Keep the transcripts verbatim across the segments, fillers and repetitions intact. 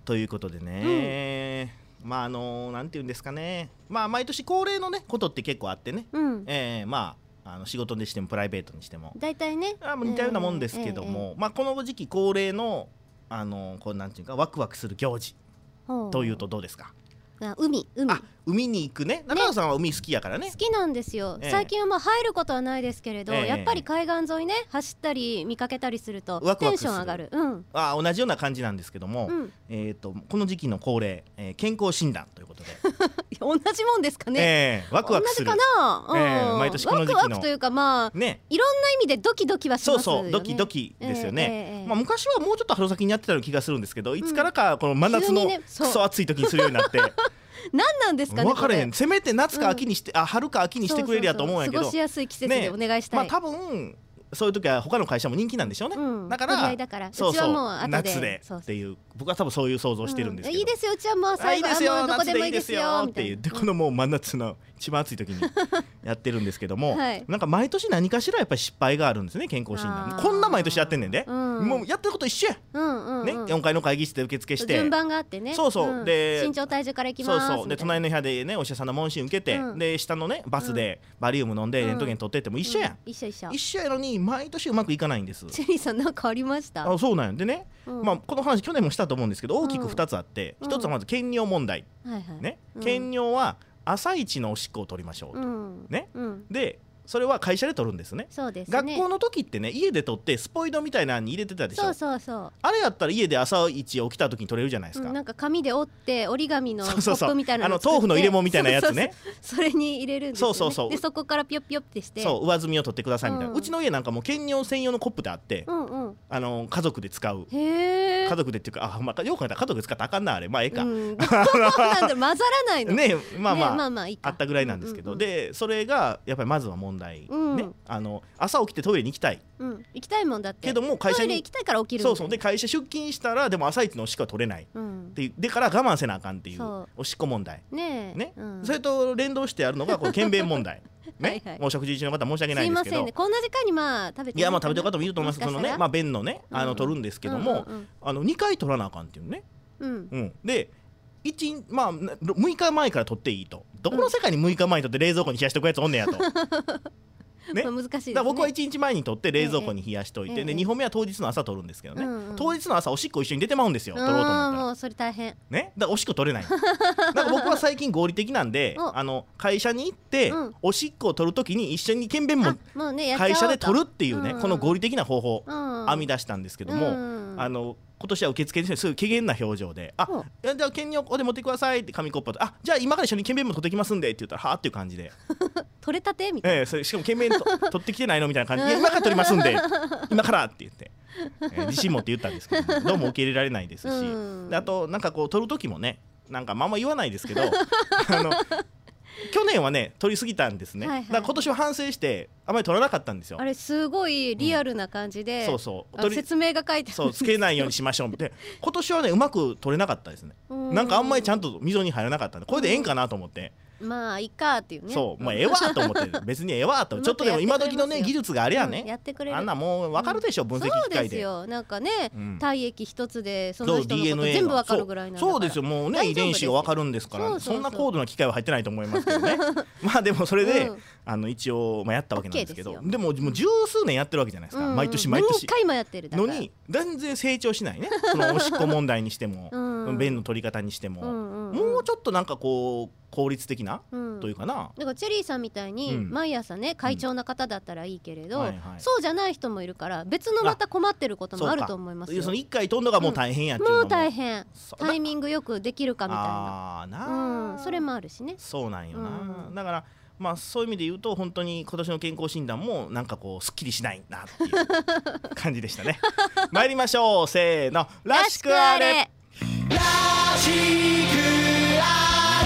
ということでね、うん、まああのなんていうんですかね、まあ毎年恒例のねことって結構あってね、うん、えー、まああの仕事にしてもプライベートにしても大体ねあ似たようなもんですけども、えーえー、まあこの時期恒例のあのこうなんていうかワクワクする行事というとどうですか？ あ海海あ海に行くね。中野さんは海好きやからね。 好きなんですよ、ええ、最近はまあ入ることはないですけれど、ええ、やっぱり海岸沿いね走ったり見かけたりするとテンション上がる。うん、 あ同じような感じなんですけども、うん、えー、とこの時期の恒例、えー、健康診断ということで同じもんですかね、 えー、ワクワクする同じかな、うん、えー、毎年この時期のワクワクというかまあ、ね、いろんな意味でドキドキはしますよね。 そうそうドキドキですよね、えーえーまあ、昔はもうちょっと春先にやってたような気がするんですけど、いつからかこの真夏のクソ暑い時にするようになって何なんですかね。 分かれへん。せめて夏か秋にして、うん、あ春か秋にしてくれるやと思うんやけど、 過ごしやすい季節でお願いしたい、 ね、まあ多分そういう時は他の会社も人気なんでしょうね、うん、だからだからそうそううちはもう後で夏でっていう、僕は多分そういう想像してるんですけど、 うん、いいですようちはもう最後いいですよどこでもいいですよって言ってこのもう真夏の一番暑い時にやってるんですけども、 はい、 なんか毎年何かしらやっぱり失敗があるんですね。健康診断こんな毎年やってんねんで、うん、もうやってること一緒や、うんうんうんね、よんかいの会議室で受付して順番があってね、 そうそう、うん、で身長体重からいきますそうそうで隣の部屋でねお医者さんの問診受けて、うん、で下のねバスでバリウム飲んでレントゲン取ってっても一緒やん、うん、 一緒一緒一緒やのに毎年うまくいかないんです。 チェリーさんなんかありました？ あそうなんやでね、うんまあ、この話去年もしたと思うんですけど大きくふたつあって、うん、ひとつはまず検尿問題、うんはいはいねうん、検尿は朝一のおしっこを取りましょうと、うんねうん、でそれは会社で取るんですね。 そうですね。 学校の時ってね家で取ってスポイドみたいなのに入れてたでしょ。 そうそうそうあれやったら家で朝一起きた時に取れるじゃないですか、 うん、なんか紙で折って折り紙のコップみたいなのを作って、あの豆腐の入れ物みたいなやつねそうそうそうそれに入れるんですよね。そうそうそうでそこからピヨピヨってしてそう上澄みを取ってくださいみたいな、うん、うちの家なんかもう検尿専用のコップであって、うんうん、あの家族で使うへ家族でっていうかあ、まあ、よく考えたら家族で使ったらあかんなあれまあええか、うん、なんで混ざらないのねまあまあ、 ね、まあまあいいかあったぐらいなんですけど、うんうんうん、でそれがやっぱりまずは問題、うんねあの朝起きてトイレに行きたい、 うん、行きたいもんだってけども会社にトイレ行きたいから起きるそうそうで会社出勤したらでも朝一のおしっこは取れない、うん、っていうでから我慢せなあかんっていうおしっこ問題ねえね、うん、それと連動してあるのがこの検便問題ねはい、はい、もう食事中の方申し訳ないんですけどすいませんねこんな時間にまあ食べていやまあ食べてる方もいると思いますそのねまあ便のねあの取るんですけども、うんうんうん、あのにかい取らなあかんっていうね、うんうん、でいちまあむいかまえから取っていいとどこの世界にむいかまえに取って冷蔵庫に冷やしておくやつおんねやとね、 まあ難しいですね。 だから僕はいちにちまえに取って冷蔵庫に冷やしといて、ええ、でにほんめは当日の朝取るんですけどね、うんうん、当日の朝おしっこ一緒に出てまうんですよ取ろうと思ったらもうそれ大変ねだからおしっこ取れないだから僕は最近合理的なんであの会社に行って、うん、おしっこを取るときに一緒に検便も会社で取るっていうね、うん、この合理的な方法、うん、編み出したんですけども、うん、あの今年は受付にすごい怪げな表情で「あ、うん、じゃあ検尿おで持ってください」って紙コップで「あじゃあ今から一緒に検便も取ってきますんで」って言ったら「はあ」っていう感じで取れたてみたいな、 えー、それしかも検便と取ってきてないのみたいな感じで「今から取りますんで今から」って言って、えー、自信持って言ったんですけどどうも受け入れられないですし、うん、であとなんかこう取る時もねなんかまあんま言わないですけどあの去年はね取りすぎたんですね、はいはい、だから今年は反省してあまり取らなかったんですよ。 あれすごいリアルな感じで、うん、そうそう説明が書いてあるそうつけないようにしましょうって今年はねうまく取れなかったですね。なんかあんまりちゃんと溝に入らなかったんでこれでええんかなと思って、 まあいいかっていうねそうもうええわと思って別にええわとちょっとでも今時のね技術がありゃね、 うん、やってくれるあんなもう分かるでしょ、うん、分析機械でそうですよなんかね、うん、体液一つでその人のこと全部分かるぐらいなんだからそうですよもうね遺伝子が分かるんですから そ, そんな高度な機械は入ってないと思いますけどねまあでもそれで、うん、あの一応、まあ、やったわけなんですけど で, でももう十数年やってるわけじゃないですか、うん、毎年毎年何回もやってるだからのに全然成長しないねそのおしっこ問題にしても、うん、便の取り方にしても、うんうん、もうちょっとなんかこう効率的な、うん、というかなだからチェリーさんみたいに毎朝ね、うん、会長な方だったらいいけれど、うんはいはい、そうじゃない人もいるから別のまた困ってることもあると思いますよ。 そのいっかい飛んのがもう大変やっていうのも、 うん、もう大変タイミングよくできるかみたいなあな、 うん、それもあるしねそうなんよな、うん、だからまあそういう意味で言うと本当に今年の健康診断もなんかこうすっきりしないなっていう感じでしたね参りましょうせーのらしくあれらしくあ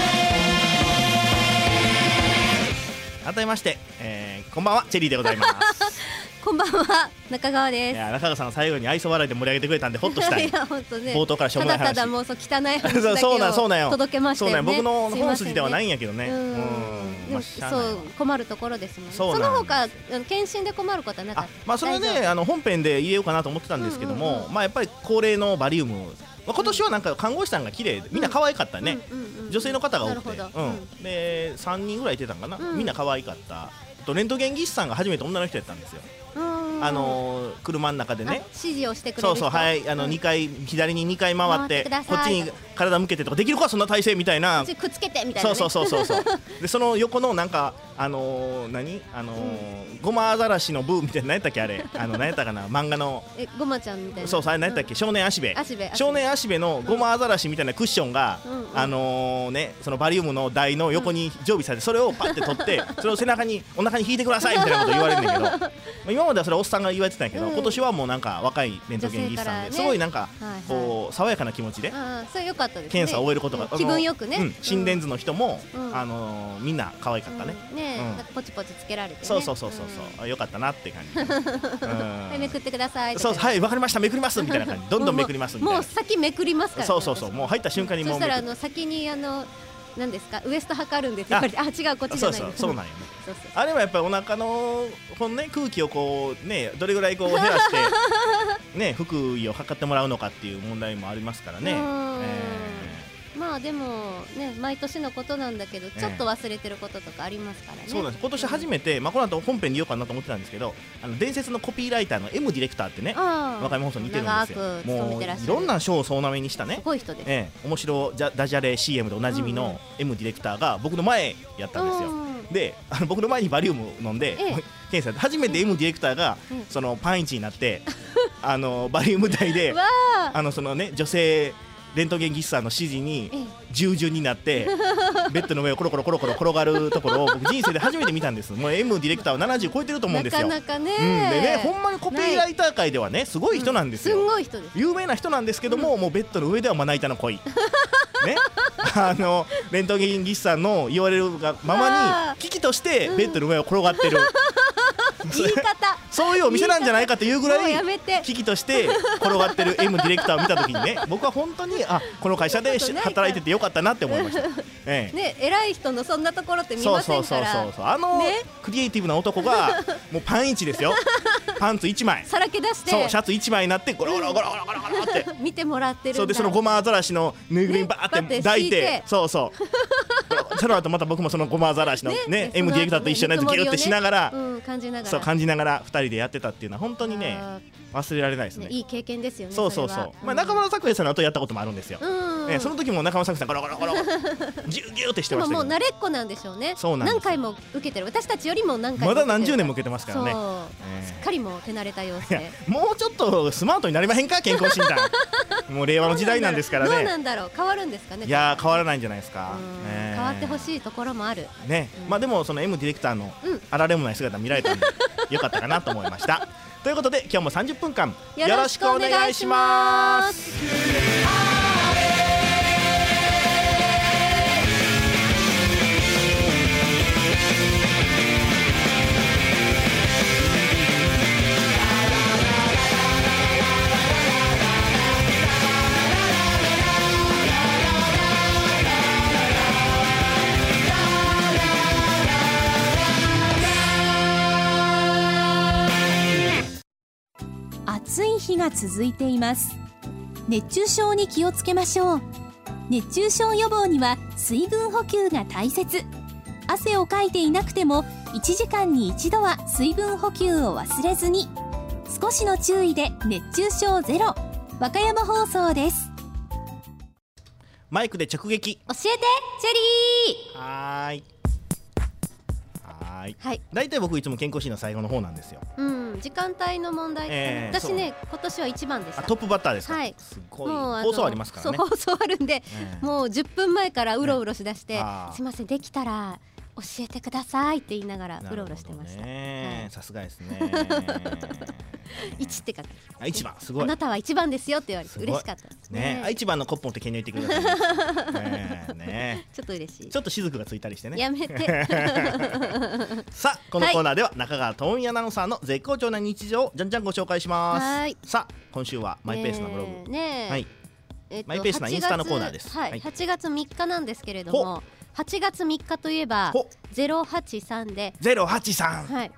れ改めまして、えー、こんばんはチェリーでございますこんばんは中川です。 いや中川さん最後に愛想笑いで盛り上げてくれたんでホッとしたい。 いや本当ね。 冒頭からしょうもない話。 ただただもうそう汚い話だけを届けましたよね。 そうなん僕の本筋ではないんやけどね。 うんでもそう困るところですもんね。その他検診で困ることはなかった。 まあそれはねあの本編で入れようかなと思ってたんですけども、まあやっぱり恒例のバリウムまあ、今年はなんか看護師さんが綺麗でみんな可愛かったね、女性の方が多くて、うん、でさんにんぐらいいてたんかな、うん、みんな可愛かった。とレントゲン技師さんが初めて女の人やったんですよ。あのー、車の中でね指示をしてくれる人、 そうそう、はいあのにかい左ににかい回ってこっちに体向けてとかできるかそんな体勢みたいな、 くっつけてみたいな、ね、 そうそうそうそうでその横のなんかあのー、何あのーうん、ゴマアザラシのブーみたいな何やったっけあれあの何やったかな漫画のえゴマちゃんみたいな、 そうそうあれ何やったっけ、うん、少年足部少年足部のゴマアザラシみたいなクッションが、うんうん、あのー、ねそのバリウムの台の横に常備されてそれをパッて取ってそれを背中にお腹に引いてくださいみたいなこと言われるんだけど今まではそれおっさんが言われてたんやけど、うん、今年はもうなんか若いレントゲン技師さんで、ね、すごいなんかこう爽やかな気持ちでそれ良かったですね、 検査を終えることが、 気分よくね、うん、 心電図の人も、うん、あのー、みんな可愛かったね、 うん、ね、うん、なんかポチポチつけられてね、 そうそうそうそうそう、良かったなって感じ、うんはい、めくってください、 そうはいわかりましためくりますみたいな感じどんどんめくりますみたいな、 もう先めくりますから、ね、 そうそうそう、もう入った瞬間にもうそしたらあの先にあの何ですかウエスト測るんですよ、あ違うこっちじゃない、 そうそうそうなんよねそうそう、あれはやっぱりお腹のこの、ね、空気をこうねどれぐらいこう減らしてね腹囲を測ってもらうのかっていう問題もありますからね、えー、まあでもね毎年のことなんだけどちょっと忘れてることとかありますからね、 そうなんです。今年初めて、まあ、この後本編で言おうかなと思ってたんですけど、あの伝説のコピーライターの M ディレクターってね和歌山放送に似てるんですよ。もういろんな賞を総なめにしたねすごい人です、 ええ、面白じゃダジャレ シーエム でおなじみの M ディレクターが僕の前やったんですよ。であの僕の前にバリウム飲んで、ええ、検査初めて M ディレクターが、うん、そのパンイチになってあのバリウム台であのその、ね、女性レントゲン技師さんの指示に従順になってベッドの上をコロコロコロコロ転がるところを僕人生で初めて見たんです。もう M ディレクターはななじゅう超えてると思うんですよ。 なかなかね、 うん、でねほんまにコピーライター界ではねすごい人なんですよ、 うん、すごい人です。 有名な人なんですけども、うん、もうベッドの上ではまな板の恋ね、あのレントゲン技師さんの言われるがままに危機としてベッドの上を転がってる、 うん、言い方そういうお店なんじゃないかというぐらい危機として転がってる M ディレクターを見たときにね僕は本当にあこの会社で働いててよかったなって思いました、 ええ、ね偉い人のそんなところって見ませんから、 そうそうそうそう、あの、ね、クリエイティブな男がもうパンいちですよパンツいちまいさらけ出してそうシャツいちまいになってゴロゴロゴロゴロゴロゴロって見てもらってるんだ。 そうでそのゴマアザラシのぬいぐるみバーって抱いてそうそうその後また僕もそのゴマアザラシのねね M ディレクターと一緒のやつギュッてしながら、 うん、感じながらそう感じながらふたりでやってたっていうのは本当にね忘れられないですね。 いい経験ですよね。 そうそうそう、まあ、中村拓哉さんの後やったこともあるんですよ、えその時も中村拓哉さんゴロゴロゴロギュギュってしてましたけど、 でももう慣れっこなんでしょうね。 そうなんです。 何回も受けてる私たちよりも何回もまだ何十年も受けてますからね。 すっかりもう手慣れた様子でもうちょっとスマートになりまへんか健康診断もう令和の時代なんですからね。 どうなんだろう変わるんですかね。 いや変わらないんじゃないですか。 変わってほしいところもあるね、まあでもその M ディレクターのあられもない姿見られたんでよかったかなと思いましたということで今日もさんじゅっぷんかんよろしくお願いします。 暑い日が続いています。熱中症に気をつけましょう。熱中症予防には水分補給が大切。汗をかいていなくてもいちじかんに一度は水分補給を忘れずに。少しの注意で熱中症ゼロ。和歌山放送です。 マイクで直撃教えてチェリー。 はーいはい、だいたい僕いつも健康診断最後の方なんですよ。 うん、時間帯の問題、えー、私ね今年はいちばんでした。 トップバッターですか。はい、すごい放送ありますからね。 そう放送あるんで、えー、もうじゅっぷんまえからうろうろしだして、ね、すいませんできたら教えてくださいって言いながらうろうろしてました。 さすがですねいちって書く。 あいちばんすごい。 あなたはいちばんですよって言われて嬉しかったですね。 ね、いちばんのコップ持って手に入れてください。ねね、 ちょっと嬉しい。 ちょっと雫がついたりしてね。 やめて。 さあこのコーナーでは中川智美アナウンサーの絶好調な日常をじゃんじゃんご紹介します。はい。さあ今週はマイペースなブログ。ね。はい。えっと、マイペースなインスタのコーナーです。 はい。はちがつみっかなんですけれども、はちがつみっかといえばゼロはちさんで。 ゼロはちさん。 はい。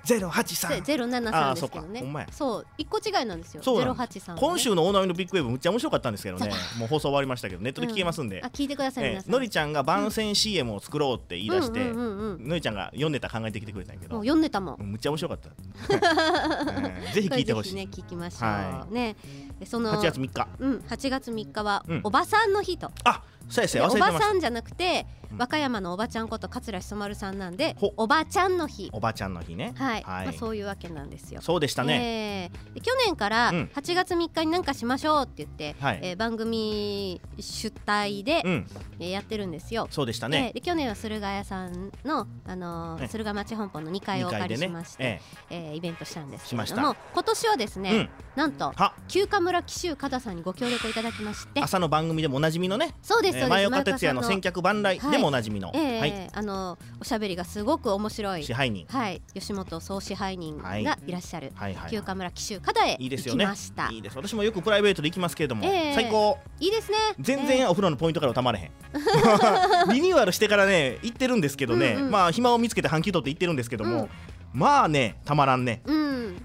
ゼロはちさんゼロななさんですけどね。 ほんまや。 そう一個違いなんですよ。 そうゼロはちさん、ね、 今週のオーナーのビッグウェーブむっちゃ面白かったんですけどね。もう放送終わりましたけどネットで聞けますんで、 うん、あ聞いてください皆さん。 のりちゃんが番宣 シーエム を作ろうって言い出して、のりちゃんがよんネタ考えてきてくれたんやけど、 よんネタもむっちゃ面白かった。えー、ぜひ聞いてほしい。 ぜひね聞きましょう、はい、ね。そのはちがつみっか、 うん、はちがつみっかは、うん、おばさんの日と。 あ、そうやそうや、忘れてました。 おばさんじゃなくて、うん、和歌山のおばちゃんこと桂しそ丸さんなんで、おばちゃんの日。 おばちゃんの日ね。 はい、はい、まあ、そういうわけなんですよ。 そうでしたね。 えー、で去年からはちがつみっかに何かしましょうって言って、うん、えー、番組主体で、うん、えー、やってるんですよ。 そうでしたね。 えー、で去年は駿河屋さんの、あのーね、駿河町本舗のにかいをお借りしまして、ね、えーえー、イベントしたんですけれども、今年はですね、うん、なんと旧河村紀州加田さんにご協力いただきまして、 朝の番組でもおなじみのね、 そうです、えー、 前岡哲也の千客万来でもおなじみの、 はい、えーはい、あのおしゃべりがすごく面白い支配人、 はい、吉本総支配人がいらっしゃる、 はいはいはい、 旧河村紀州加田へ行きました。 いいですよね。いいです。私もよくプライベートで行きますけれども、えー、最高。 いいですね。 全然お風呂のポイントからたまれへん、えー、リニューアルしてからね行ってるんですけどね、うんうん、まあ暇を見つけて半休取って行ってるんですけども、うん、まあねたまらんね、うん、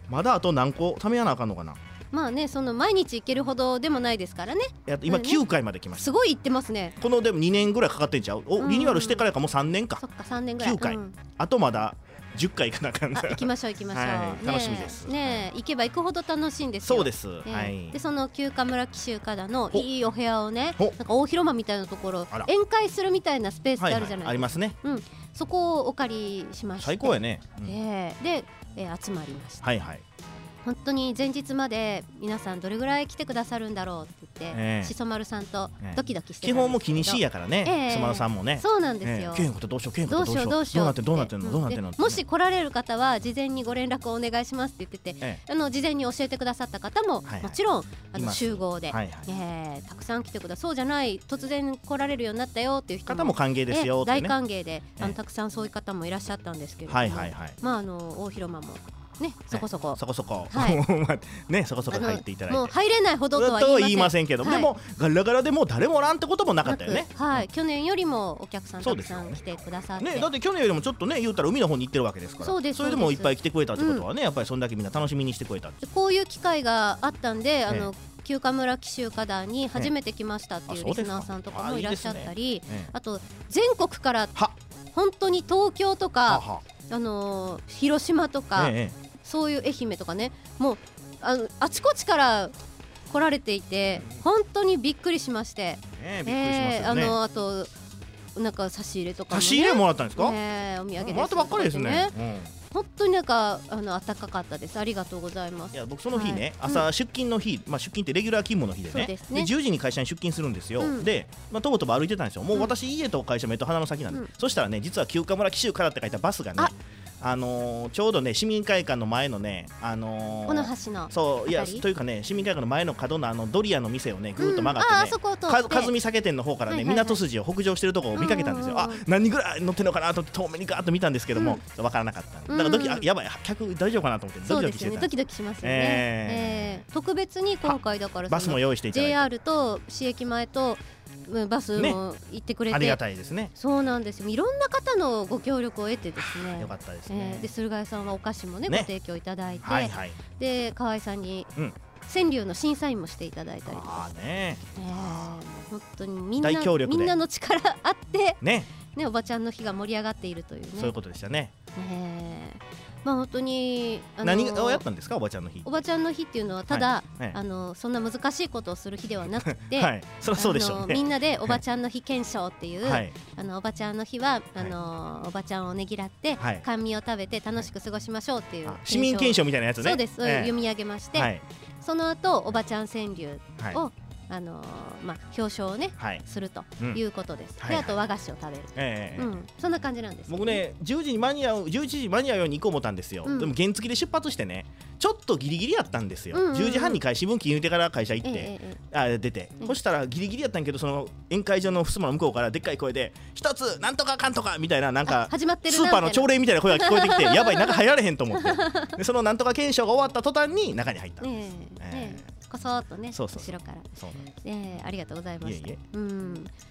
まだあと何個ためやなあかんのかな。 まあね、その毎日行けるほどでもないですからね。 今きゅうかいまで来ました。 すごい行ってますね。 このでもにねんぐらいかかってんちゃう。お、リニューアルしてからかもうさんねんか。 そっかさんねんぐらい。 きゅうかい、うん、あとまだじゅっかい行かなあかん。 行きましょう行きましょう、はい、 楽しみですね。行けば行くほど楽しいんですよ。 そうです、 ね、 はい、 でその旧河村紀州加田のいいお部屋をね、なんか大広間みたいなところ宴会するみたいなスペースってあるじゃないですか、はいはい、 ありますね、 うん、そこをお借りしまして、 最高やね、 うん、えー、で、えー、集まりました。 はいはい。 本当に前日まで皆さんどれぐらい来てくださるんだろうって言って、えー、しそ丸さんとドキドキしてたんですけど、基本も気にしいやからね、えー、しそ丸さんもね。 そうなんですよ。 けんことどうしようけんことどうしようどうしようどうなってんどうなってんのどうなってんの、 もし来られる方は事前にご連絡をお願いしますって言ってて、えー、あの事前に教えてくださった方も、はいはい、もちろんあの集合で、はいはい、えー、たくさん来てください。そうじゃない突然来られるようになったよっていう人も方も歓迎ですよって、ね、 大歓迎で、あのたくさんそういう方もいらっしゃったんですけれども、はいはいはい、まああの大広間もね、そこそこ、 そこそこ、ね、そこそこ入っていただいて、 もう入れないほどとは言いませんけど、でもガラガラでもう誰もおらんってこともなかったよね。 はい、去年よりもお客さんたくさん来てくださって、 ね、だって去年よりもちょっとね言ったら海の方に行ってるわけですから、そうです、それでもいっぱい来てくれたってことはね、やっぱりそんだけみんな楽しみにしてくれた。 こういう機会があったんで、あの旧河村紀州加田に初めて来ましたっていうリスナーさんとかもいらっしゃったり、あと全国から本当に東京とかあの広島とか、そういう愛媛とかね、もう あのあちこちから来られていて本当にびっくりしまして、 ね、びっくりしますよね。 あのあとなんか差し入れとかも、ね、 差し入れもらったんですか、 ね、お土産ですもらったばっかりですね、うん、 本当になんかあの暖かかったです。ありがとうございます。 いや僕その日ね、はい、朝出勤の日、うん、まあ、出勤ってレギュラー勤務の日で ね, で, ねでじゅうじに会社に出勤するんですよ、うん、で、まあ、とぼとぼ歩いてたんですよ。もう私、うん、家と会社目と鼻の先なんで、うん、そしたらね実は旧河村紀州からって書いたバスがね、あのー、ちょうどね市民会館の前のね、あのー、 この橋のそういやというかね市民会館の前の角のあのドリアの店をねぐーっと曲がってね、うん、あそこを通ってかずみ酒店の方からね、はいはいはい、港筋を北上してるとこを見かけたんですよ。あ、何人ぐらい乗ってるのかなと思って遠目にガーッと見たんですけども、うん、分からなかった。だからドキ、うん、あやばい客大丈夫かなと思ってドキドキしてた。 そうですよね、ドキドキしますよね、えーえー、特別に今回だからバスも用意していただいてジェイアール と市駅前とバスも行ってくれて、ね、 ありがたいですね。 そうなんですよ。いろんな方のご協力を得てですね、 よかったですね、 えー、で駿河屋さんはお菓子も ね, ねご提供いただいて、 はいはい、で河合さんに、うん、川柳の審査員もしていただいたりとか、あ、ね、えー、本当にみんなみんなの力あってね、ね、おばちゃんの日が盛り上がっているというね、 そういうことでしたね。 えーまあ、本当にあの何をやったんですか、おばちゃんの日。 おばちゃんの日っていうのはただ、はいはい、あのそんな難しいことをする日ではなくて、 はい、そりゃそうでしょうね。 みんなでおばちゃんの日検証っていう、はい、あのおばちゃんの日はあの、はい、おばちゃんをねぎらって、はい、甘味を食べて楽しく過ごしましょうっていう、 市民検証みたいなやつね。 そうです、えー、読み上げまして、はい、その後おばちゃん川柳を、はい、あのーまあ、表彰をね、はい、するということです、うん、で、あと和菓子を食べる、えーうん、そんな感じなんです、ね、 僕ねじゅうじに間に合うじゅういちじ間に合うように行こう思ったんですよ、うん、でも原付で出発してねちょっとギリギリやったんですよ、うんうんうん、じゅうじはんに会新聞記入れてから会社行って、えーえー、あ出て、えー、そしたらギリギリやったんけどその宴会場の襖の向こうからでっかい声で一つなんとかかんとかみたいななんか始まってるスーパーの朝礼みたいな声が聞こえてきてやばい中入られへんと思ってでそのなんとか検証が終わった途端に中に入ったんです、えーえーこそっとね、 そうそう後ろからそうなんです、 えー、ありがとうございました。いえいえ、うん、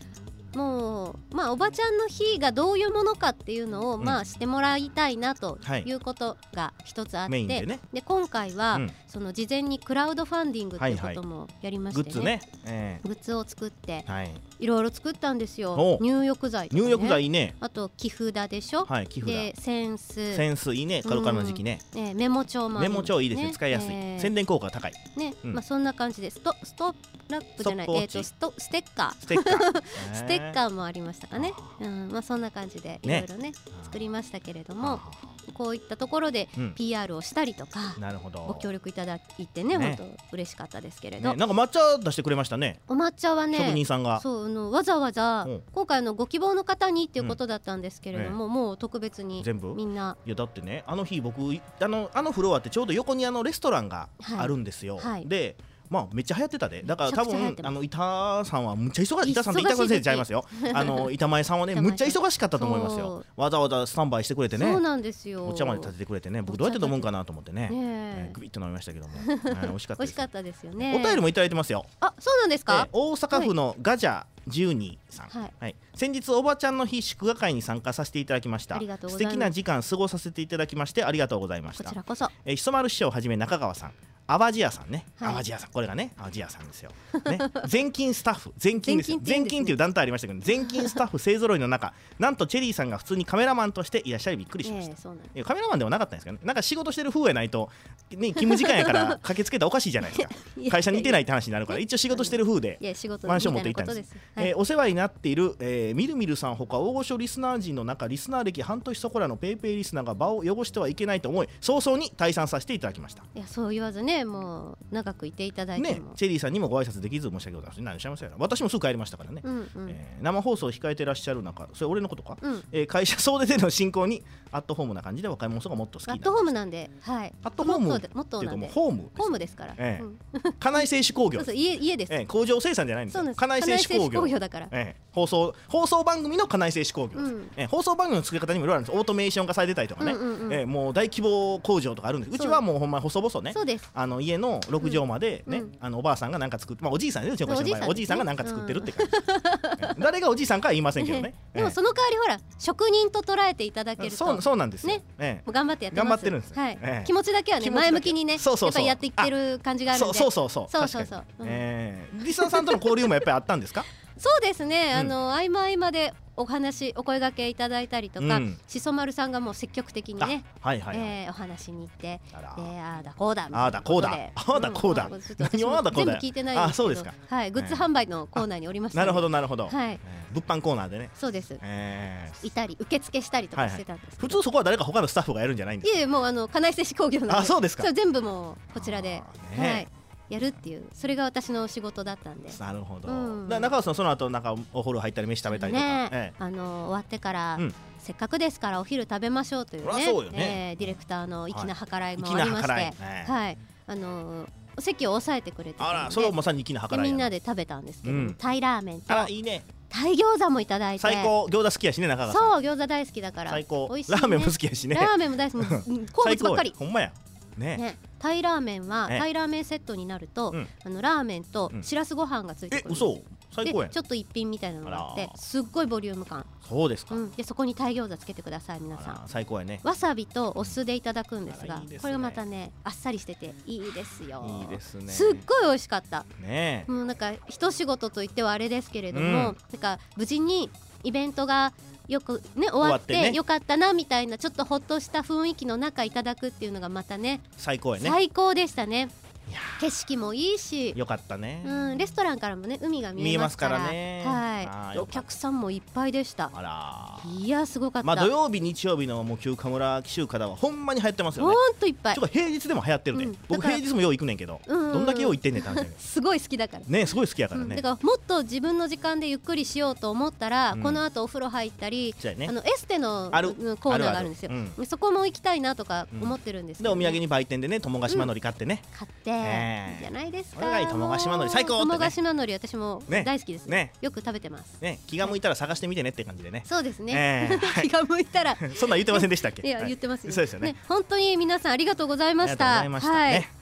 もうまあおばちゃんの日がどういうものかっていうのを、うん、まあしてもらいたいなということが一つあって、はい、 メインでね、 で今回は、うん、その事前にクラウドファンディングっていうこともやりましてね、 グッズね、えー、 グッズを作って、 はい、 いろいろ作ったんですよ。入浴剤とかね、 入浴剤いいね。 あと木札でしょ、 はい、木札でセンスセンスいいね、カルカルの時期ね、 うん、えー、メモ帳もある、 ね、メモ帳いいですね、使いやすい、えー、宣伝効果が高いね、うん、まあそんな感じでストストラップじゃない、えーとストステッカーステッカーステッカーもありましたかね、うん、まあそんな感じでいろいろね作りましたけれども、こういったところで ピーアール をしたりとか、うん、なるほど、ご協力いただいてね、ね、本当嬉しかったですけれど、 ね、なんか抹茶出してくれましたね。 お抹茶はね、 職人さんがそうあのわざわざ、うん、今回のご希望の方にっていうことだったんですけれども、うん、もう特別に全部みんな、 いやだってね、あの日僕あのあのフロアってちょうど横にあのレストランがあるんですよ、はいはい、でまあめっちゃ流行ってたで、だから多分あの板さんはむっちゃ忙しい、板さんって板先生ちゃいますよあの板前さんはねむっちゃ忙しかったと思いますよ。わざわざスタンバイしてくれてね、 そうなんですよ、 お茶まで立ててくれてね、僕どうやって飲むんかなと思ってね、ね、グビッと飲みましたけども、えー、美味しかったです。 美味しかったですよね。 お便りもいただいてますよ。 あ、そうなんですか。 えー、大阪府のガジャじゅうにさん、はいはい、先日おばちゃんの日祝賀会に参加させていただきました。 ありがとうございます。 素敵な時間過ごさせていただきましてありがとうございました。 こちらこそ、 えー、ひそ丸師匠をはじめ中川さん、淡路屋さんね、はい、淡路屋さん、これがね淡路屋さんですよ、ね、全金スタッフ全金ですよ、全金っていう団体ありましたけど、全金スタッフ勢ぞろいの中なんとチェリーさんが普通にカメラマンとしていらっしゃりびっくりしました、えー、そうなんです。カメラマンではなかったんですけどね、なんか仕事してる風やないと、ね、勤務時間やから駆けつけたらおかしいじゃないですか会社にいてないって話になるから、一応仕事してる風でマンション持って行ったんです。はい、えー、お世話になっている、えー、みるみるさんほか大御所リスナー陣の中、リスナー歴半年そこらのペイペイリスナーが場を汚してはいけないと思い早々に退散させていただきました。 いや、そう言わずね、もう長くいていただいても、 ね、チェリーさんにもご挨拶できず申し訳ございません。何をしゃいません。私もすぐ帰りましたからね、うんうん、えー、生放送を控えてらっしゃる中、それ俺のことか、うん、えー、会社総出での進行にアットホームな感じで若い者がもっと好きなアットホームなんで、はい、 アットホームもっとなんでホームホームですから、 えーうん、家内製紙工業、 そうそう、家、家です、 えー、工場生産じゃないんですよ。家内製紙工業だから、 えー、放送放送番組の家内製紙工業です、うん、えー、放送番組の作り方にもいろいろあるんです。オートメーション化されてたりとかね、うんうんうん、えー、もう大規模工場とかあるんです。うちはもうほんま細々ね、 そうです、 あの家のろくじょうまでね、うん、あのおばあさんがなんか作って、まあ、おじいさんで、うちの会社の場合おじいさんがなんか作ってるって感じ、うん、誰がおじいさんかは言いませんけどねでもその代わりほら職人と捉えていただけると、 そうそうなんですよ、 ね、 ええ、頑張ってやってます。 頑張ってるんです、 はい、 ええ、 気持ちだけはね前向きにね、そうそうそう、やっぱりやっていってる感じがあるんで、 そうそうそうそうそうそうそう、うん、 えー、リスナーさんとの交流もやっぱりあったんですか。 そうですね、うん、あの合間合間でお話お声掛けいただいたりとか、うん、しそ丸さんがもう積極的にね、はいはいはい、えー、お話に行ってあら、えー、あーだこうだみたいな、 あーだこうだ、あーだこうだ、うん、何をあーだこうだ、 全部聞いてないんですけど、あ、そうですか、はい、グッズ販売のコーナーにおりました、ね、 なるほどなるほど、 はい、 えー、物販コーナーでね、 そうです、 えー、 いたり受付したりとかしてたんですけど、はいはい、 普通そこは誰か他のスタッフがやるんじゃないんですか。 いえ、もうあの家内製紙工業なんで、 あ、そうですか、 それ全部もうこちらで、ね、はい、やるっていう、それが私の仕事だったんで。なるほど、うん、だ中川さんその後なんかお風呂入ったり飯食べたりとか、 ね、 ええ、 あの終わってから、うん、せっかくですからお昼食べましょうという ね, そうよね、えー、ディレクターの粋な計らいもありまして、はい、はい、あのお席を抑えてくれてたので、 あら、それをまさに粋な計らい、 みんなで食べたんですけど、うん、タイラーメンと、 あら、いいね、 タイ餃子もいただいて、 最高、餃子好きやしね、中川さん。 そう、餃子大好きだから最高、 美味しいね、 ラーメンも好きやしね、 ラーメンも大好き、好物ばっかり、 ほんまやね。 ね、タイラーメンは、タイラーメンセットになると、うん、あのラーメンとしらすご飯がついてくるんですよ。え、嘘、最高やん。でちょっと一品みたいなのがあって、すっごいボリューム感。 そうですか、 うん、でそこにタイ餃子つけてください。皆さん最高やね。 わさびとお酢でいただくんですが、いいですね、これがまたねあっさりしてていいですよ。 いいですね、 すっごい美味しかったね。 もうなんか一仕事といってはあれですけれども、うん、なんか無事にイベントがよくね終わってよかったなみたいな、ちょっとほっとした雰囲気の中いただくっていうのがまたね最高やね。 最高でしたね。景色もいいし、 よかったね、 うん、レストランからもね海が見えますから、 見えますからね、はい、お客さんもいっぱいでした。 あら、 いやすごかった。 まあ、土曜日日曜日のもう旧河村紀州方はほんまに流行ってますよね。 ほんといっぱい。 ちょっと平日でも流行ってるで、うん、僕平日もよう行くねんけど、うんうんうん、どんだけよう行ってんねんって話ねすごい好きだからね、すごい好きやからね、うん、 だからもっと自分の時間でゆっくりしようと思ったら、うん、この後お風呂入ったり、ね、あのエステのコーナーがあるんですよ。あるある、うん、そこも行きたいなとか思ってるんですけど、ね、 でお土産に売店でね友ヶ島のり買ってね、 うん、買って、えー、いいじゃないですか。 友ヶ島のり最高ってね。 友ヶ島のり私も大好きです、ねね、よく食べてますね。気が向いたら探してみてねって感じでね。 そうですね、えー、気が向いたらそんなん言ってませんでしたっけ。 いや言ってますよ、 そうですよね。 本当に皆さんありがとうございました。 ありがとうございました、ね、はい、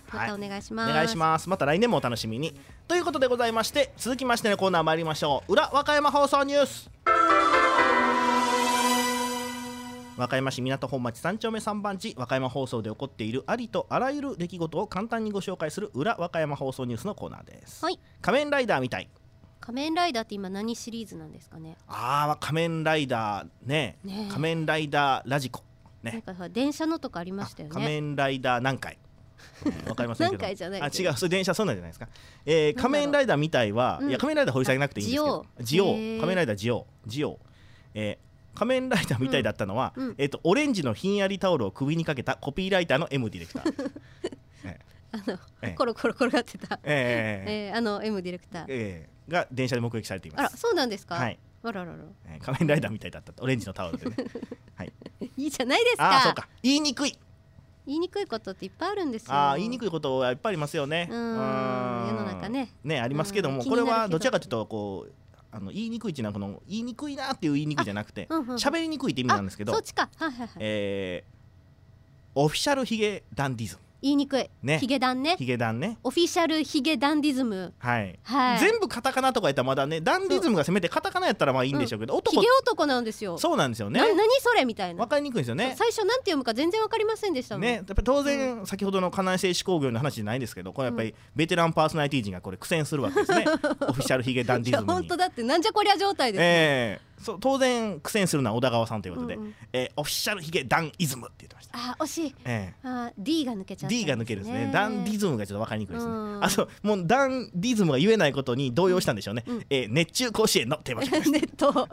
またお願いします、 はい、お願いします。また来年もお楽しみにということでございまして、続きましてのコーナー参りましょう。裏和歌山放送ニュース。和歌山市港本町さん丁目さん番地、和歌山放送で起こっているありとあらゆる出来事を簡単にご紹介する裏和歌山放送ニュースのコーナーです、はい、仮面ライダーみたい。 仮面ライダーって今何シリーズなんですかね。 ああ、仮面ライダー ね, ね仮面ライダーラジコ、ね、 なんか電車のとかありましたよね。 仮面ライダー何回わかりませんけど何回じゃないあ違う、それ電車そんなんじゃないですか、えー、仮面ライダーみたいは、うん、いや仮面ライダー掘り下げなくていいんですけど、ジオウ仮面ライダージオウジオウ、えー仮面ライダーみたいだったのは、うんうんえー、とオレンジのひんやりタオルを首にかけたコピーライターの M ディレクター、 えー、あの、えー、コロコロ転がってた、えーえー、あの M ディレクター、 えー、が電車で目撃されています。 あら、そうなんですか。 はい、 あららら、 えー、仮面ライダーみたいだったオレンジのタオルでね、はい、 いいじゃないですか。 あ、そうか、言いにくい言いにくいことっていっぱいあるんですよ。 あ、言いにくいことはいっぱいありますよね。 うん、世の中ねね、ありますけども、これはどちらかというとこうあの言いにくいっていうのはこの言いにくいなっていう言いにくいじゃなくて、喋、うんうん、りにくいって意味なんですけど、 そっちか、はいはいはい、 えー、オフィシャルヒゲダンディズム、 言いにくい、ね、ヒゲダンね、 ヒゲダンね、 オフィシャルヒゲダンディズム、 はい、はい、全部カタカナとかやったらまだね、ダンディズムがせめてカタカナやったらまあいいんでしょうけど、うん、男、 ヒゲ男なんですよ。 そうなんですよね。 な何それみたいな、 分かりにくいですよね。 最初なんて読むか全然分かりませんでしたもんね。 やっぱり当然、うん、先ほどの金井製紙工業の話じゃないんですけど、これやっぱりベテランパーソナリティ陣がこれ苦戦するわけですねオフィシャルヒゲダンディズムに。 本当だって、なんじゃこりゃ状態ですね、 えーそう当然苦戦するのは小田川さんということで、うんうんえー、オフィシャルヒゲダンイズムって言ってました。 あ、惜しい、 えー、あ D が抜けちゃった、ね、 D が抜けるですね。ダンディズムがちょっと分かりにくいですね。あともうダンディズムが言えないことに動揺したんでしょうね、うんえー、熱中甲子園のテーマ曲ネット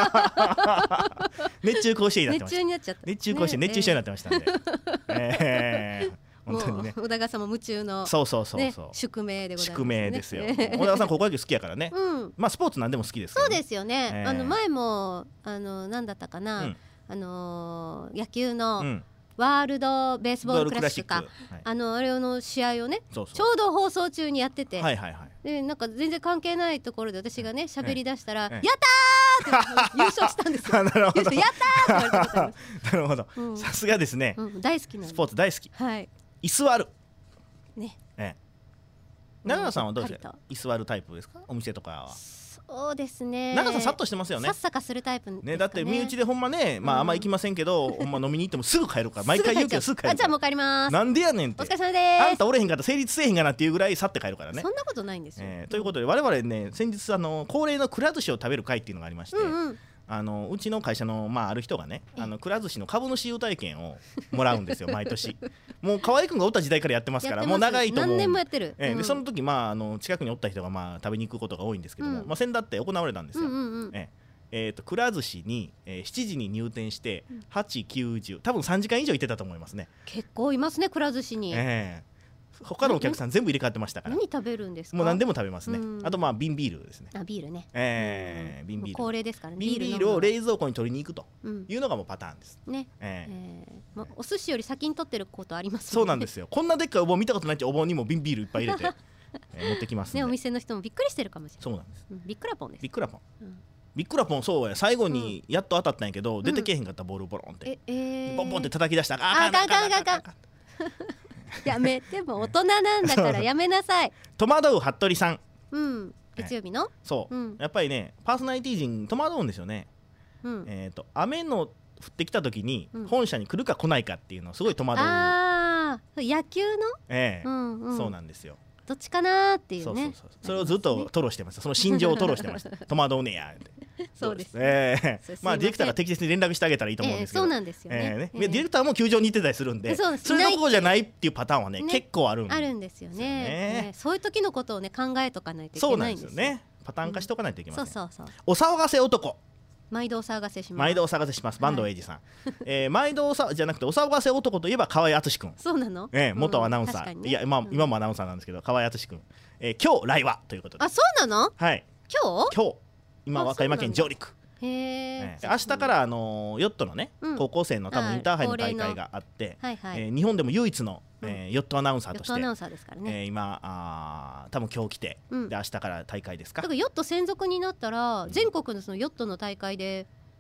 熱中甲子園になってました。 熱中になっちゃった。 熱中甲子園、ね、熱中症になってましたんで、えー本当にね、 小田川さんも夢中の、 そうそうそうそう、 ね、宿命でございますね。 宿命ですよ小田川さん高校野球好きやからね、うん、まあスポーツなんでも好きですけど、 ね、そうですよね、えー、あの前もあの何だったかな、うん、あのー、野球の、うんワールドベースボールクラシックか、はい、あのあれの試合をねそうそうちょうど放送中にやってて、はいはいはい、でなんか全然関係ないところで私がね喋り出したら、ええ、やったーって優勝したんですよ。 なるほど、 やったーって言われてましたなるほど、うん、さすがですね、 うん、大好きなんでスポーツ大好き、はい、居座るね、ええ、長野さんはどうですか、居座るタイプですか、お店とかは。 そうですね、 長さんさっとしてますよね。 さっさかするタイプですかね。 ね、だって身内でほんまね、まああんま行きませんけど、ほんま飲みに行ってもすぐ帰るから、毎回言うけどすぐ帰るから。 あ、じゃあもう帰ります。 なんでやねんって。 お疲れ様です。 あんたおれへんかったら成立せえへんかなっていうぐらい去って帰るからね。 そんなことないんですよ、 えー、ということで我々ね、先日あの恒例のくら寿司を食べる会っていうのがありまして、うんうん、あのうちの会社の、まあ、ある人がね、あのくら寿司の株主優待券をもらうんですよ毎年。もう河合くんがおった時代からやってますからもう長いと思う。 何年もやってる、 えーうん、でその時、まあ、あの近くにおった人が、まあ、食べに行くことが多いんですけども、うんまあ、先だって行われたんですよ、うんうんうんえーえー、とくら寿司に、えー、しちじに入店してはち、きゅう、じゅう多分さんじかん以上行ってたと思いますね。 結構いますねくら寿司に、 えー他のお客さん全部入れ替わってましたから。 何食べるんですか。 もう何でも食べますね。あとまあ瓶ビールですね。 あ、ビールね、 えー、瓶ビール恒例ですからね。 瓶ビールを冷蔵庫に取りに行くというのがもうパターンですね、えーえーまあ、お寿司より先に取ってることありますね。 そうなんですよ。こんなでっかいお盆見たことないってお盆にも瓶ビールいっぱい入れて、えー、持ってきますんで、 ね、お店の人もびっくりしてるかもしれない。 そうなんです、 うん、ビックラポンです。 ビックラポン、うん、ビックラポンそうや最後にやっと当たったんやけど、うん、出てけへんかったボールボロンって、うんええー、ボンボンって叩き出したらあかんあかんあかんあかんあかんやめても大人なんだからやめなさい。 戸惑う服部さん、 うん、月曜日の、 ね、そう、うん、やっぱりねパーソナリティ陣戸惑うんですよね、うん、えーと雨の降ってきた時に本社に来るか来ないかっていうのすごい戸惑う、うん、 あー野球の、 ええうんうん、そうなんですよ。 どっちかなーっていうね。そうそうそうそれをずっと吐露してました。その心情を吐露してました戸惑うねやって。 そうですね、 えー、まあディレクターが適切に連絡してあげたらいいと思うんですけど、 えー、そうなんですよね、えーねえー、 ディレクターも球場に行ってたりするんで、そうそれどころじゃないっていうパターンは ね, ね結構あるんあるんですよ ね, ね, ねそういう時のことをね考えとかないといけないんですよ。 そうなんですよね。パターン化しておかないといけません、 うん、そうそうそう。 お騒がせ男、 毎度お騒がせします。 毎度お騒がせします。坂東英二さん、はいえー、毎度おさじゃなくてお騒がせ男といえば河合敦君。 そうなの、 えー、元アナウンサー、うんね、いや、まあうん、今もアナウンサーなんですけど河合敦君、えー、今日来和ということで。 あ、そうなの。 はい、 今日今日今和歌山県上陸。 へえー、明日からあのー、ヨットのね、うん、高校生の多分インターハイの大会があって、はいはいえー、日本でも唯一の、えー、ヨットアナウンサーとして、ヨットアナウンサーですからね、えー、今あ多分今日来て、うん、で明日から大会ですか。 だからヨット専属になったら、うん、全国のそのヨットの大会で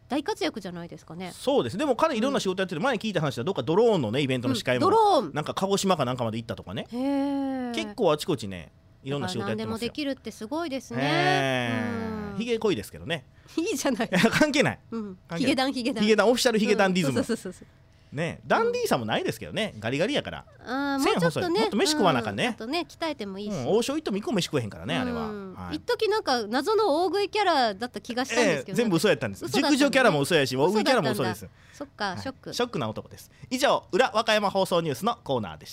大活躍じゃないですかね。 そうです。でも彼いろんな仕事やってて、前聞いた話はどっかドローンのねイベントの司会も、うん、 ドローンなんか鹿児島かなんかまで行ったとかね。 へ結構あちこちねいろんな仕事やってますよ。 何でもできるってすごいですね。 ひげ濃いですけどね。 いいじゃない。 関係ない。 ひげダンひげダンひげダンオフィシャルひげダンディズム。 そうそうそうそう。 ね、ダンディーさもないですけどね、ガリガリやから。 あ、もうちょっとね、 もっと飯食わなあかんね。 あとね、鍛えてもいいし。 王将行っても一個飯食えへんからね、あれは。 一時なんか謎の大食いキャラだった気がしたんですけど。 全部嘘やったんです。熟女キャラも嘘やし、大食いキャラも嘘です。 そっか、ショック。 ショックな男です。以上、裏和歌山放送ニュースのコーナーでした。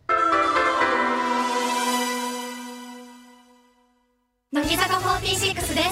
乃木坂フォーティーシックスです。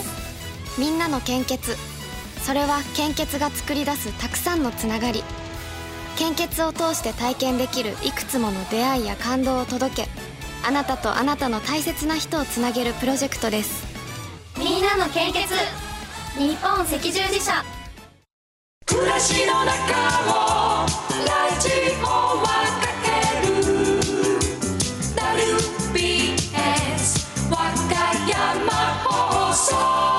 みんなの献血、それは献血が作り出すたくさんのつながり。献血を通して体験できるいくつもの出会いや感動を届け、あなたとあなたの大切な人をつなげるプロジェクトです。みんなの献血、日本赤十字社。 暮らしの中をラジオはかける ダブリュービーエス 和歌山放送。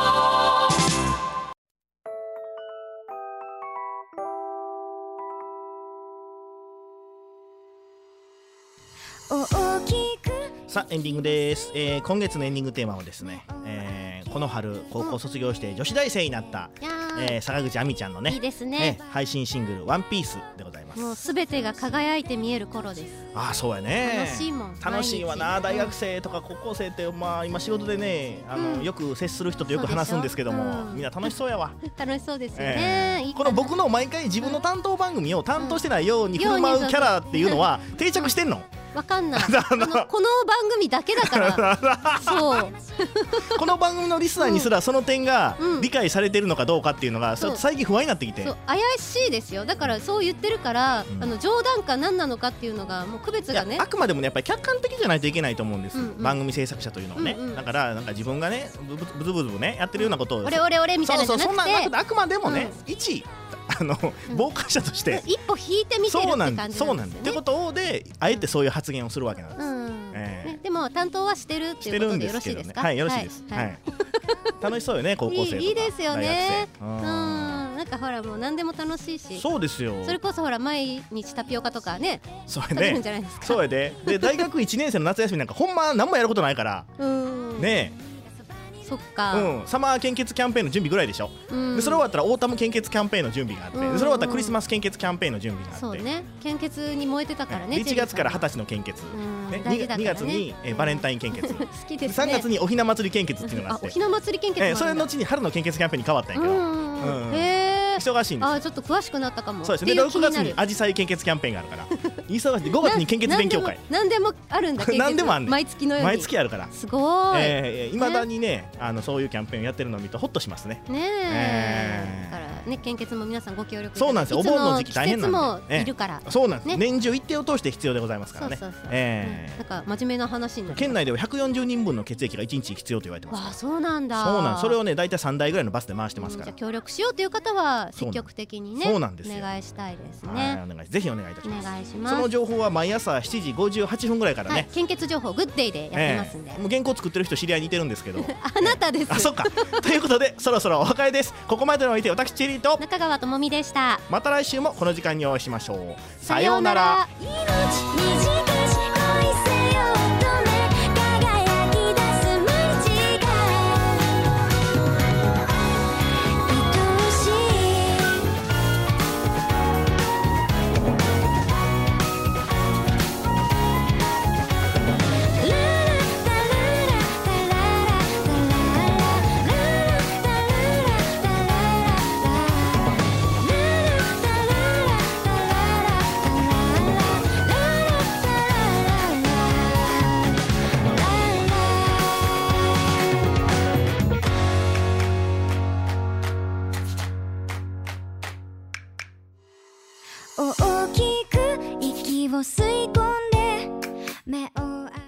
さあエンディングです、えー、今月のエンディングテーマはですね、えー、この春高校卒業して女子大生になった、えー、坂口亜美ちゃんのね、 いいですね、 えー、配信シングルワンピースでございます。 もうすべてが輝いて見える頃です。 ああそうやね、 楽しいもん。 楽しいわな。大学生とか高校生ってまあ今仕事でね、あの、うん、よく接する人とよく話すんですけども、うん、みんな楽しそうやわ。 楽しそうですよね、 えー、いいこの僕の毎回自分の担当番組を担当してないように振る舞うキャラっていうのは定着してんの？ わかんないあのこの番組だけだからそうこの番組のリスナーにすらその点が理解されてるのかどうかっていうのが、うん、最近不安になってきて、そう怪しいですよ。だからそう言ってるから、うん、あの冗談か何なのかっていうのがもう区別がね、 あくまでもねやっぱり客観的じゃないといけないと思うんです、うんうん、番組制作者というのはね、うんうん、だからなんか自分がねブズブズブズねやってるようなことを、 うん、俺俺俺みたいなじゃなくて、 そうそうそんななくてあくまでもね、うん、一あの傍観者として、 うん、一歩引いてみてるって感じなんですよね。 そうなんですってことであえてそういう発言をするわけなんです、うんえーね、でも担当はしてるっていうことでよろしいですか？ はい、よろしいです、はいはい、楽しそうよね高校生とかいい、いいですよね。うん、なんかほらもう何でも楽しいし、 そうですよ。 それこそほら毎日タピオカとかね、 そうやね、 食べるんじゃないですか。 そうやで。で大学いちねん生の夏休みなんかほんま何もやることないからうんねえ、 そっか、 うん、サマー献血キャンペーンの準備ぐらいでしょ、うん、でそれ終わったらオータム献血キャンペーンの準備があって、うんうん、でそれ終わったらクリスマス献血キャンペーンの準備があって、 そうね、献血に燃えてたからね。 いちがつからはたちの献血、 うんね、 大事だからね、 にがつに、えー、バレンタイン献血好きですね。 さんがつにおひな祭り献血っていうのがあって、 あ、おひな祭り献血もあるんだ、 えー、それの後に春の献血キャンペーンに変わったんやけど、 うんうん、へー忙しいんです。 あ、ちょっと詳しくなったかも。 そうですね。ろくがつにアジサイ献血キャンペーンがあるから忙しい。ごがつに献血勉強会、 何でもあるんだ。 何でもあるね、 毎月のように毎月あるから、 すごい。 えー、いまだにね、あのそういうキャンペーンやってるのを見るとホッとしますね。 ねえ、だからね、献血も皆さんご協力。 そうなんですよ。お盆の時期大変なんで、 季節もいるから、 えー、そうなんです、ね、年中一定を通して必要でございますからね。 そうそうそう、 えー、 なんか真面目な話になる。 県内ではひゃくよんじゅうにんぶんの血液がいちにち必要と言われてますから。 あ、そうなんだ。 そうなん、それをね大体さんだいぐらいのバスで回してますから、 うん、じゃあ協力しようという方は積極的にね、 そうなんですよ、 お願いしたいですね。 はい、お願い、ぜひお願いいたします。 お願いします。 その情報は毎朝しちじごじゅうはっぷんぐらいからね、はい、 献血情報グッデイでやってますんで、 えー、もう原稿作ってる人知り合いにいてるんですけどあなたです。 あ、そっかということでそろそろお別れです。ここまでのお相手私チェリーと中川智美でした。 また来週もこの時間にお会いしましょう。さようなら。 大きく息を吸い込んで目を